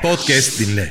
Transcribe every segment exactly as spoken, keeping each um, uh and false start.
Podcast dinle.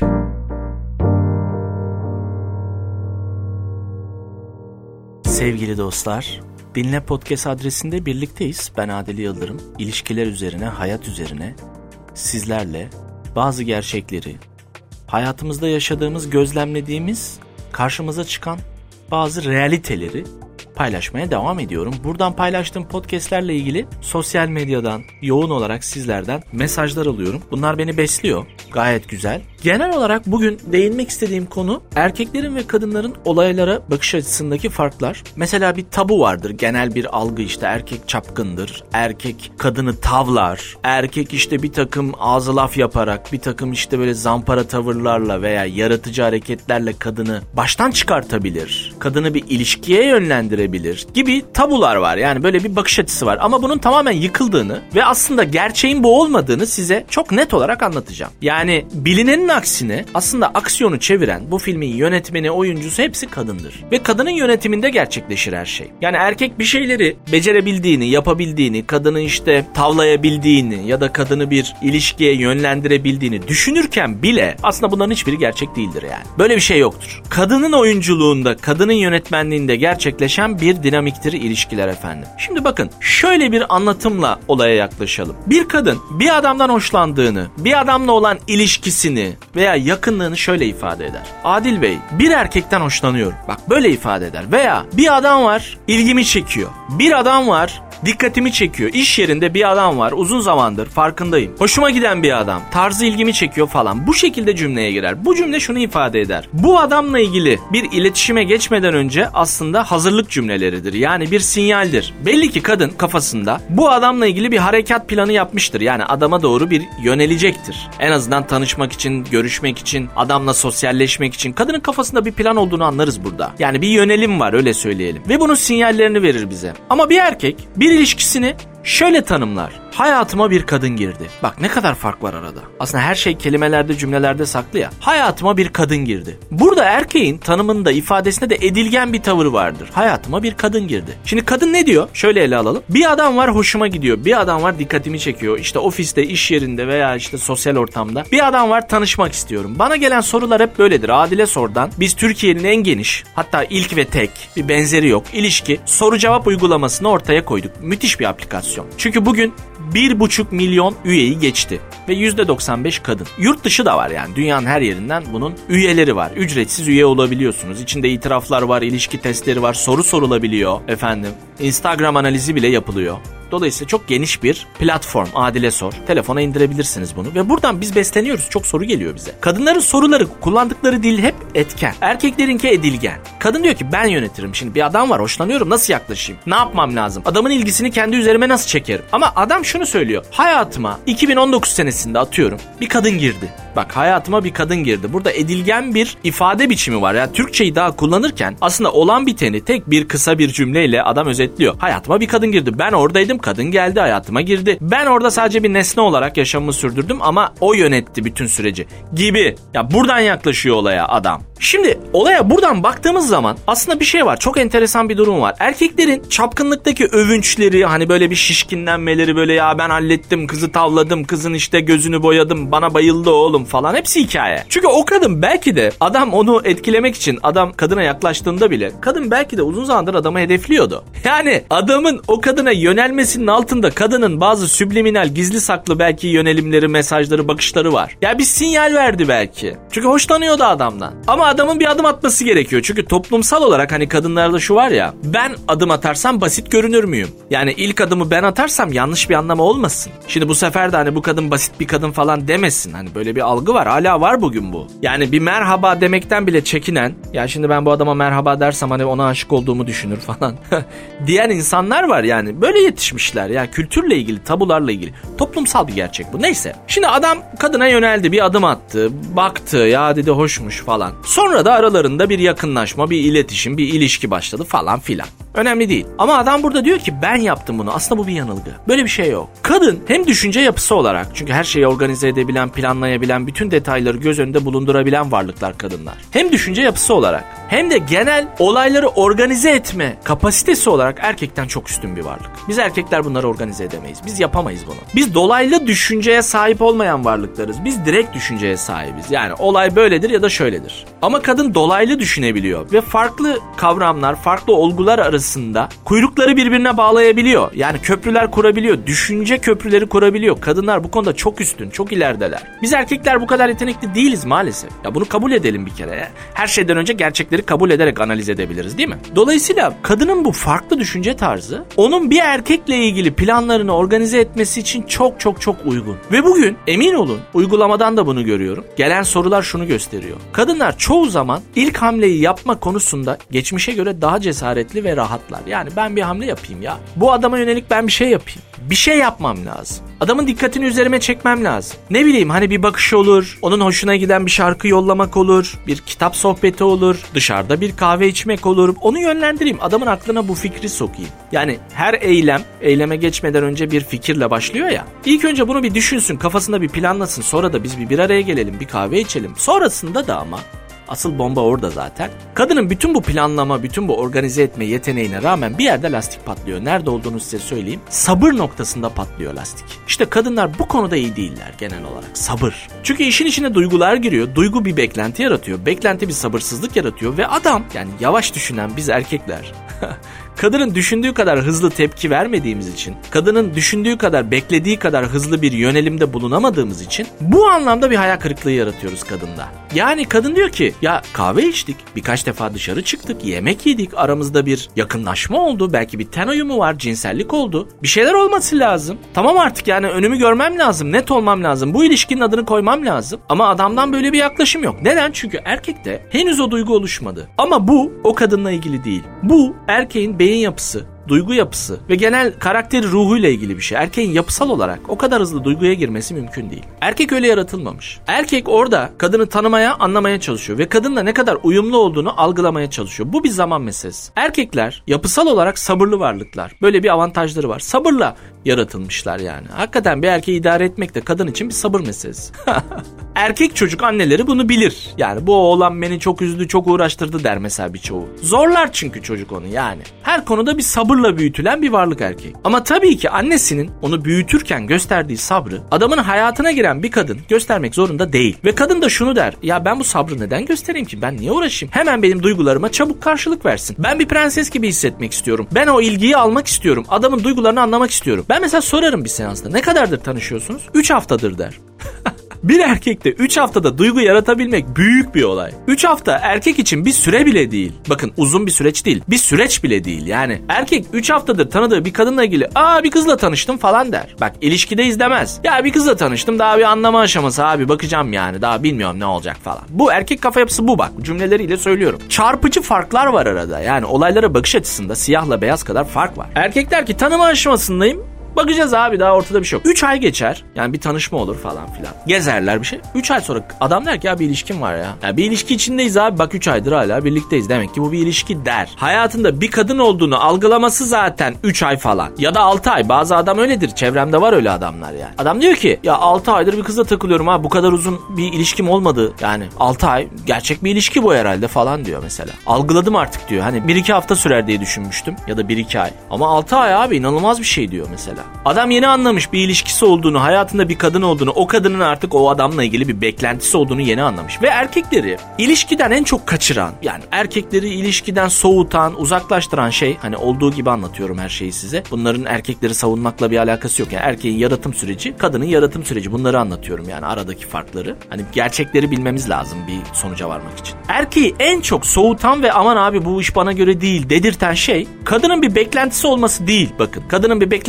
Sevgili dostlar, Dinle Podcast adresinde birlikteyiz. Ben Adil Yıldırım. İlişkiler üzerine, hayat üzerine sizlerle bazı gerçekleri, hayatımızda yaşadığımız, gözlemlediğimiz, karşımıza çıkan bazı realiteleri paylaşmaya devam ediyorum. Buradan paylaştığım podcastlerle ilgili sosyal medyadan yoğun olarak sizlerden mesajlar alıyorum. Bunlar beni besliyor. Gayet güzel. Genel olarak bugün değinmek istediğim konu erkeklerin ve kadınların olaylara bakış açısındaki farklar. Mesela bir tabu vardır. Genel bir algı, işte erkek çapkındır. Erkek kadını tavlar. Erkek işte bir takım ağzı laf yaparak, bir takım işte böyle zampara tavırlarla veya yaratıcı hareketlerle kadını baştan çıkartabilir. Kadını bir ilişkiye yönlendirebilir gibi tabular var. Yani böyle bir bakış açısı var. Ama bunun tamamen yıkıldığını ve aslında gerçeğin bu olmadığını size çok net olarak anlatacağım. Yani bilinenin aksine aslında aksiyonu çeviren, bu filmin yönetmeni, oyuncusu hepsi kadındır. Ve kadının yönetiminde gerçekleşir her şey. Yani erkek bir şeyleri becerebildiğini, yapabildiğini, kadını işte tavlayabildiğini ya da kadını bir ilişkiye yönlendirebildiğini düşünürken bile aslında bunların hiçbiri gerçek değildir yani. Böyle bir şey yoktur. Kadının oyunculuğunda, kadının yönetmenliğinde gerçekleşen bir dinamiktir ilişkiler efendim. Şimdi bakın, şöyle bir anlatımla olaya yaklaşalım. Bir kadın bir adamdan hoşlandığını, bir adamla olan ilişkisini veya yakınlığını şöyle ifade eder. Adil Bey, bir erkekten hoşlanıyorum. Bak böyle ifade eder. Veya bir adam var, ilgimi çekiyor. Bir adam var, dikkatimi çekiyor. İş yerinde bir adam var, uzun zamandır farkındayım. Hoşuma giden bir adam, tarzı ilgimi çekiyor falan. Bu şekilde cümleye girer. Bu cümle şunu ifade eder. Bu adamla ilgili bir iletişime geçmeden önce aslında hazırlık cümleleridir. Yani bir sinyaldir. Belli ki kadın kafasında bu adamla ilgili bir harekat planı yapmıştır. Yani adama doğru bir yönelecektir. En azından tanışmak için, görüşmek için, adamla sosyalleşmek için. Kadının kafasında bir plan olduğunu anlarız burada. Yani bir yönelim var, öyle söyleyelim. Ve bunun sinyallerini verir bize. Ama bir erkek bir ilişkisini şöyle tanımlar. Hayatıma bir kadın girdi. Bak ne kadar fark var arada. Aslında her şey kelimelerde, cümlelerde saklı ya. Hayatıma bir kadın girdi. Burada erkeğin tanımında, ifadesinde de edilgen bir tavır vardır. Hayatıma bir kadın girdi. Şimdi kadın ne diyor? Şöyle ele alalım. Bir adam var, hoşuma gidiyor. Bir adam var, dikkatimi çekiyor. İşte ofiste, iş yerinde veya işte sosyal ortamda. Bir adam var, tanışmak istiyorum. Bana gelen sorular hep böyledir. Adile Sor'dan biz Türkiye'nin en geniş, hatta ilk ve tek, bir benzeri yok, ilişki soru cevap uygulamasını ortaya koyduk. Müthiş bir aplikasyon. Çünkü bugün bir buçuk milyon üyeyi geçti ve yüzde doksan beş kadın. Yurt dışı da var yani, dünyanın her yerinden bunun üyeleri var. Ücretsiz üye olabiliyorsunuz. İçinde itiraflar var, ilişki testleri var, soru sorulabiliyor efendim. Instagram analizi bile yapılıyor. Dolayısıyla çok geniş bir platform Adile Sor. Telefona indirebilirsiniz bunu ve buradan biz besleniyoruz. Çok soru geliyor bize. Kadınların soruları, kullandıkları dil hep etken. Erkeklerinki edilgen. Kadın diyor ki ben yönetirim. Şimdi bir adam var, hoşlanıyorum, nasıl yaklaşayım? Ne yapmam lazım? Adamın ilgisini kendi üzerime nasıl çekerim? Ama adam şunu söylüyor. Hayatıma iki bin on dokuz senesinde atıyorum bir kadın girdi. Bak, hayatıma bir kadın girdi. Burada edilgen bir ifade biçimi var. Yani Türkçeyi daha kullanırken aslında olan biteni tek bir kısa bir cümleyle adam özetliyor. Hayatıma bir kadın girdi. Ben oradaydım, kadın geldi, hayatıma girdi. Ben orada sadece bir nesne olarak yaşamımı sürdürdüm ama o yönetti bütün süreci gibi. Ya buradan yaklaşıyor olaya adam. Şimdi olaya buradan baktığımız zaman aslında bir şey var. Çok enteresan bir durum var. Erkeklerin çapkınlıktaki övünçleri, hani böyle bir şişkinlenmeleri, böyle ya ben hallettim, kızı tavladım, kızın işte gözünü boyadım, bana bayıldı oğlum falan, hepsi hikaye. Çünkü o kadın belki de, adam onu etkilemek için adam kadına yaklaştığında bile kadın belki de uzun zamandır adamı hedefliyordu. Yani adamın o kadına yönelmesinin altında kadının bazı subliminal, gizli saklı belki yönelimleri, mesajları, bakışları var. Ya bir sinyal verdi belki. Çünkü hoşlanıyordu adamdan. Ama adamın bir adım atması gerekiyor. Çünkü toplumsal olarak hani kadınlarda şu var ya, ben adım atarsam basit görünür müyüm? Yani ilk adımı ben atarsam yanlış bir anlamı olmasın. Şimdi bu sefer de hani bu kadın basit bir kadın falan demesin. Hani böyle bir algı var. Hala var bugün bu. Yani bir merhaba demekten bile çekinen, ya şimdi ben bu adama merhaba dersem hani ona aşık olduğumu düşünür falan diyen insanlar var yani. Böyle yetişmişler. Yani kültürle ilgili, tabularla ilgili. Toplumsal bir gerçek bu. Neyse. Şimdi adam kadına yöneldi, bir adım attı, baktı, ya dedi hoşmuş falan. Sonra da aralarında bir yakınlaşma, bir iletişim, bir ilişki başladı falan filan. Önemli değil. Ama adam burada diyor ki ben yaptım bunu. Aslında bu bir yanılgı. Böyle bir şey yok. Kadın hem düşünce yapısı olarak, çünkü her şeyi organize edebilen, planlayabilen, bütün detayları göz önünde bulundurabilen varlıklar kadınlar. Hem düşünce yapısı olarak hem de genel olayları organize etme kapasitesi olarak erkekten çok üstün bir varlık. Biz erkekler bunları organize edemeyiz. Biz yapamayız bunu. Biz dolaylı düşünceye sahip olmayan varlıklarız. Biz direkt düşünceye sahibiz. Yani olay böyledir ya da şöyledir. Ama kadın dolaylı düşünebiliyor ve farklı kavramlar, farklı olgular arasında kuyrukları birbirine bağlayabiliyor. Yani köprüler kurabiliyor. Düşünce köprüleri kurabiliyor. Kadınlar bu konuda çok üstün, çok ilerideler. Biz erkekler bu kadar yetenekli değiliz maalesef. Ya bunu kabul edelim bir kere. Her şeyden önce gerçekleri kabul ederek analiz edebiliriz, değil mi? Dolayısıyla kadının bu farklı düşünce tarzı onun bir erkekle ilgili planlarını organize etmesi için çok çok çok uygun. Ve bugün emin olun uygulamadan da bunu görüyorum. Gelen sorular şunu gösteriyor. Kadınlar çoğu zaman ilk hamleyi yapma konusunda geçmişe göre daha cesaretli ve rahatlar. Yani ben bir hamle yapayım ya. Bu adama yönelik ben bir şey yapayım. Bir şey yapmam lazım. Adamın dikkatini üzerime çekmem lazım. Ne bileyim hani bir bakış olur, onun hoşuna giden bir şarkı yollamak olur, bir kitap sohbeti olur, dışarıda bir kahve içmek olur. Onu yönlendireyim, adamın aklına bu fikri sokayım. Yani her eylem, eyleme geçmeden önce bir fikirle başlıyor ya. İlk önce bunu bir düşünsün, kafasında bir planlasın, sonra da biz bir, bir araya gelelim, bir kahve içelim. Sonrasında da ama asıl bomba orada zaten. Kadının bütün bu planlama, bütün bu organize etme yeteneğine rağmen bir yerde lastik patlıyor. Nerede olduğunu size söyleyeyim. Sabır noktasında patlıyor lastik. İşte kadınlar bu konuda iyi değiller genel olarak. Sabır. Çünkü işin içine duygular giriyor. Duygu bir beklenti yaratıyor. Beklenti bir sabırsızlık yaratıyor ve adam, yani yavaş düşünen biz erkekler kadının düşündüğü kadar hızlı tepki vermediğimiz için, kadının düşündüğü kadar, beklediği kadar hızlı bir yönelimde bulunamadığımız için bu anlamda bir hayal kırıklığı yaratıyoruz kadında. Yani kadın diyor ki ya kahve içtik, birkaç defa dışarı çıktık, yemek yedik, aramızda bir yakınlaşma oldu, belki bir ten uyumu var, cinsellik oldu. Bir şeyler olması lazım. Tamam artık yani önümü görmem lazım, net olmam lazım, bu ilişkinin adını koymam lazım. Ama adamdan böyle bir yaklaşım yok. Neden? Çünkü erkekte henüz o duygu oluşmadı. Ama bu o kadınla ilgili değil. Bu erkeğin beyin yapısı, duygu yapısı ve genel karakteri, ruhuyla ilgili bir şey. Erkeğin yapısal olarak o kadar hızlı duyguya girmesi mümkün değil. Erkek öyle yaratılmamış. Erkek orada kadını tanımaya, anlamaya çalışıyor ve kadınla ne kadar uyumlu olduğunu algılamaya çalışıyor. Bu bir zaman meselesi. Erkekler yapısal olarak sabırlı varlıklar. Böyle bir avantajları var. Sabırla yaratılmışlar yani. Hakikaten bir erkeği idare etmek de kadın için bir sabır meselesi. Erkek çocuk anneleri bunu bilir. Yani bu oğlan beni çok üzdü, çok uğraştırdı der mesela birçoğu. Zorlar çünkü çocuk onu yani. Her konuda bir sabırla büyütülen bir varlık erkek. Ama tabii ki annesinin onu büyütürken gösterdiği sabrı adamın hayatına giren bir kadın göstermek zorunda değil. Ve kadın da şunu der. Ya ben bu sabrı neden göstereyim ki? Ben niye uğraşayım? Hemen benim duygularıma çabuk karşılık versin. Ben bir prenses gibi hissetmek istiyorum. Ben o ilgiyi almak istiyorum. Adamın duygularını anlamak istiyorum. Ben mesela sorarım bir seansta. Ne kadardır tanışıyorsunuz? üç haftadır der. Bir erkekte üç haftada duygu yaratabilmek büyük bir olay. üç hafta erkek için bir süre bile değil. Bakın uzun bir süreç değil. Bir süreç bile değil yani. Erkek üç haftadır tanıdığı bir kadınla ilgili aa bir kızla tanıştım falan der. Bak ilişkideyiz demez. Ya bir kızla tanıştım, daha bir anlama aşaması abi, bakacağım yani, daha bilmiyorum ne olacak falan. Bu erkek kafa yapısı bu, bak cümleleriyle söylüyorum. Çarpıcı farklar var arada. Yani olaylara bakış açısında siyahla beyaz kadar fark var. Erkek der ki tanıma aşamasındayım. Bakacağız abi, daha ortada bir şey yok. üç ay geçer. Yani bir tanışma olur falan filan. Gezerler bir şey. üç ay sonra adam der ki ya bir ilişkim var ya. Ya bir ilişki içindeyiz abi. Bak üç aydır hala birlikteyiz. Demek ki bu bir ilişki der. Hayatında bir kadın olduğunu algılaması zaten üç ay falan. Ya da altı ay. Bazı adam öyledir. Çevremde var öyle adamlar yani. Adam diyor ki ya altı aydır bir kızla takılıyorum ha. Bu kadar uzun bir ilişkim olmadı. Yani altı ay gerçek bir ilişki bu herhalde falan diyor mesela. Algıladım artık diyor. Hani bir iki hafta sürer diye düşünmüştüm. Ya da bir iki ay. Ama altı ay abi inanılmaz bir şey diyor mesela. Adam yeni anlamış bir ilişkisi olduğunu, hayatında bir kadın olduğunu, o kadının artık o adamla ilgili bir beklentisi olduğunu yeni anlamış. Ve erkekleri ilişkiden en çok kaçıran, yani erkekleri ilişkiden soğutan, uzaklaştıran şey, hani olduğu gibi anlatıyorum her şeyi size. Bunların erkekleri savunmakla bir alakası yok. Yani erkeğin yaratım süreci, kadının yaratım süreci. Bunları anlatıyorum yani, aradaki farkları. Hani gerçekleri bilmemiz lazım bir sonuca varmak için. Erkeği en çok soğutan ve aman abi bu iş bana göre değil dedirten şey, kadının bir beklentisi olması değil. Bakın, kadının bir beklentisi olur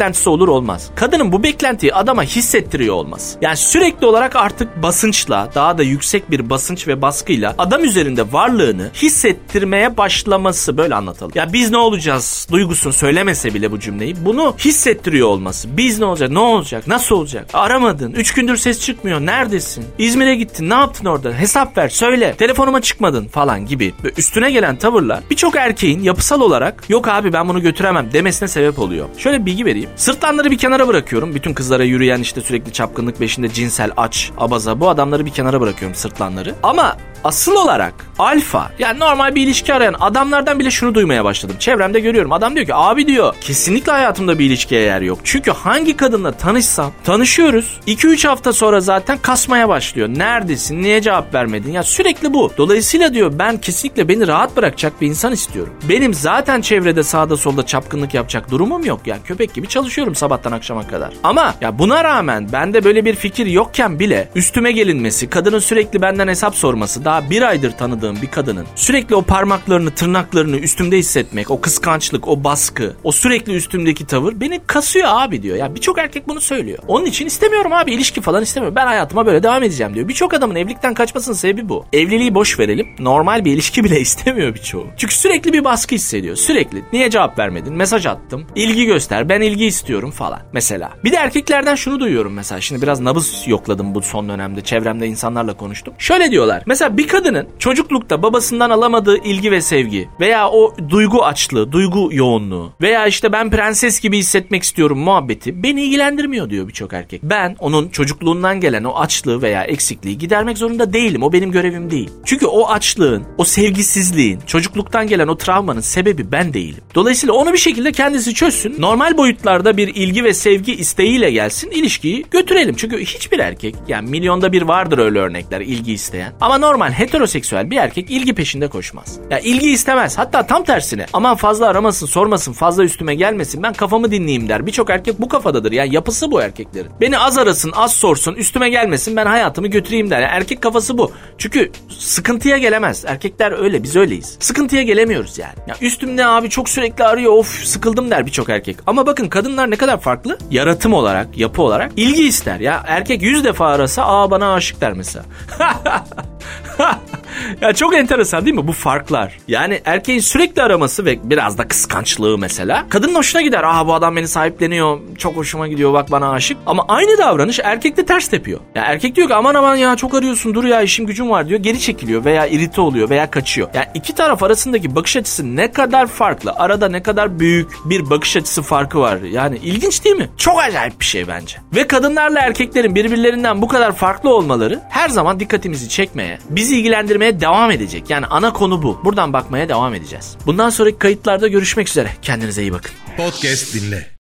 tavır olmaz. Kadının bu beklentiyi adama hissettiriyor olması. Yani sürekli olarak artık basınçla, daha da yüksek bir basınç ve baskıyla adam üzerinde varlığını hissettirmeye başlaması, böyle anlatalım. Ya biz ne olacağız duygusunu söylemese bile bu cümleyi, bunu hissettiriyor olması. Biz ne olacak, ne olacak, nasıl olacak? Aramadın, üç gündür ses çıkmıyor, neredesin? İzmir'e gittin, ne yaptın orada? Hesap ver, söyle, telefonuma çıkmadın falan gibi böyle üstüne gelen tavırlar birçok erkeğin yapısal olarak yok abi ben bunu götüremem demesine sebep oluyor. Şöyle bir bilgi vereyim. Sırtlanları bir kenara bırakıyorum. Bütün kızlara yürüyen işte sürekli çapkınlık peşinde cinsel aç, abaza, bu adamları bir kenara bırakıyorum, sırtlanları. Ama asıl olarak alfa, yani normal bir ilişki arayan adamlardan bile şunu duymaya başladım. Çevremde görüyorum. Adam diyor ki abi diyor kesinlikle hayatımda bir ilişkiye yer yok. Çünkü hangi kadınla tanışsam, tanışıyoruz, iki üç hafta sonra zaten kasmaya başlıyor. Neredesin? Niye cevap vermedin? Ya sürekli bu. Dolayısıyla diyor ben kesinlikle beni rahat bırakacak bir insan istiyorum. Benim zaten çevrede sağda solda çapkınlık yapacak durumum yok. Yani köpek gibi çalışıyorum sabahtan akşama kadar. Ama ya buna rağmen bende böyle bir fikir yokken bile üstüme gelinmesi, kadının sürekli benden hesap sorması, daha bir aydır tanıdığım bir kadının sürekli o parmaklarını, tırnaklarını üstümde hissetmek, o kıskançlık, o baskı, o sürekli üstümdeki tavır beni kasıyor abi diyor. Ya birçok erkek bunu söylüyor. Onun için istemiyorum abi, ilişki falan istemiyorum. Ben hayatıma böyle devam edeceğim diyor. Birçok adamın evlilikten kaçmasının sebebi bu. Evliliği boş verelim. Normal bir ilişki bile istemiyor birçoğu. Çünkü sürekli bir baskı hissediyor. Sürekli. Niye cevap vermedin? Mesaj attım. İlgi göster. Ben ilgi istiyorum falan. Mesela. Bir de erkeklerden şunu duyuyorum mesela. Şimdi biraz nabız yokladım bu son dönemde. Çevremde insanlarla konuştum. Şöyle diyorlar. Mesela bir kadının çocuklukta babasından alamadığı ilgi ve sevgi veya o duygu açlığı, duygu yoğunluğu veya işte ben prenses gibi hissetmek istiyorum muhabbeti beni ilgilendirmiyor diyor birçok erkek. Ben onun çocukluğundan gelen o açlığı veya eksikliği gidermek zorunda değilim. O benim görevim değil. Çünkü o açlığın, o sevgisizliğin, çocukluktan gelen o travmanın sebebi ben değilim. Dolayısıyla onu bir şekilde kendisi çözsün. Normal boyutlarda bir ilgi ve sevgi isteğiyle gelsin. İlişkiyi götürelim. Çünkü hiçbir erkek, yani milyonda bir vardır öyle örnekler, ilgi isteyen. Ama normal heteroseksüel bir erkek ilgi peşinde koşmaz. Ya ilgi istemez. Hatta tam tersine. Aman fazla aramasın, sormasın, fazla üstüme gelmesin. Ben kafamı dinleyeyim der. Birçok erkek bu kafadadır. Yani yapısı bu erkeklerin. Beni az arasın, az sorsun, üstüme gelmesin, ben hayatımı götüreyim der. Yani erkek kafası bu. Çünkü sıkıntıya gelemez. Erkekler öyle, biz öyleyiz. Sıkıntıya gelemiyoruz yani. Ya üstümde abi çok sürekli arıyor, of sıkıldım der birçok erkek. Ama bakın kadınlar ne kadar farklı. Yaratım olarak, yapı olarak ilgi ister. Ya erkek yüz defa arasa aa bana aşık der mesela. Ya çok enteresan değil mi bu farklar? Yani erkeğin sürekli araması ve biraz da kıskançlığı mesela kadının hoşuna gider. Aa bu adam beni sahipleniyor, çok hoşuma gidiyor, bak bana aşık. Ama aynı davranış erkekte ters tepiyor. Ya erkek diyor ki aman aman ya çok arıyorsun, dur ya işim gücüm var diyor. Geri çekiliyor veya irite oluyor veya kaçıyor. Yani iki taraf arasındaki bakış açısı ne kadar farklı. Arada ne kadar büyük bir bakış açısı farkı var. Yani ilginç değil mi? Çok acayip bir şey bence. Ve kadınlarla erkeklerin birbirlerinden bu kadar farklı olmaları her zaman dikkatimizi çekmeye, bizi ilgilendirmeye devam edecek. Yani ana konu bu. Buradan bakmaya devam edeceğiz. Bundan sonraki kayıtlarda görüşmek üzere. Kendinize iyi bakın. Podcast dinle.